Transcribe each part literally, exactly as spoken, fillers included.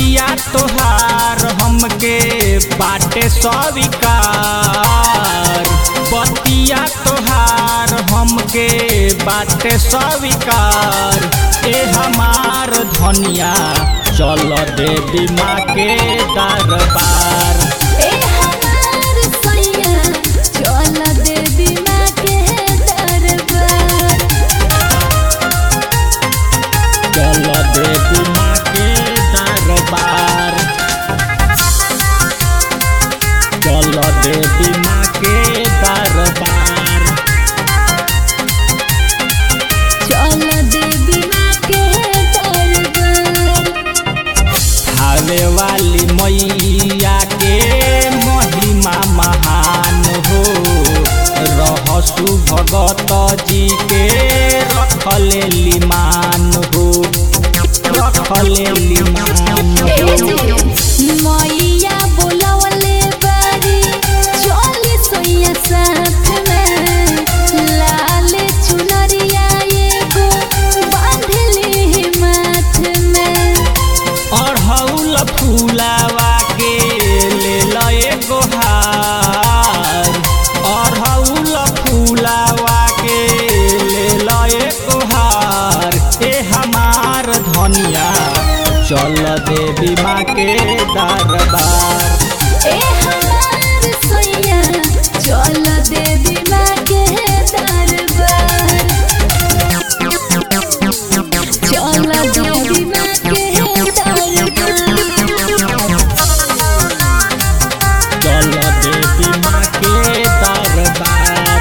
बतिया तोहार हमके बाटे स्वीकार, बतिया तोहार हमके बाटे स्वीकार। ए हमार धनिया चल देवी माँ के दरबार, ए हमार सैया चल देवी माँ के दरबार, चल देवी माँ के दरबार, चल देवी माँ के दरबार, चल देवी माँ के दरबार। आवे वाली मैया के महिमा महान हो, रहसु भगत जी के रखले लीमान हो, रखले लीमान हो। मैया बोलवले बारी चली सैया साथ में, लाल चुनरिया एगो बांधली माथ में। अड़हुल फूलावा के ले लए गोहार, अड़हुल फूलावा के ले लए गोहार। ए हमार धनिया चल देवी माँ के दरबार, ए हमार सैया चल देवी माँ के दरबार, चल देवी माँ के दरबार, चल देवी माँ के दरबार।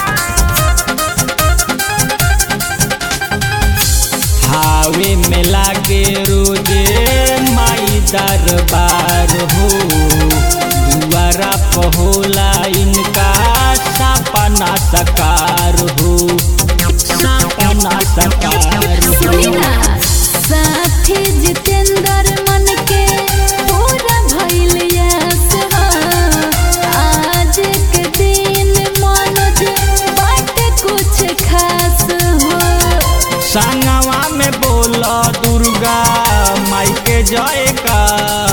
हावे में लागे रोजे माई दरबार हो, दुआरा पहोला इनका सपना सकार हो, सपना सकार हो। सुनिना साथी जितेंद्र मन के पूरा भइल यास हो, आज के दिन मनोज बाटे कुछ खास हो। संगवा में बोल दुर्गा माई के जयकार।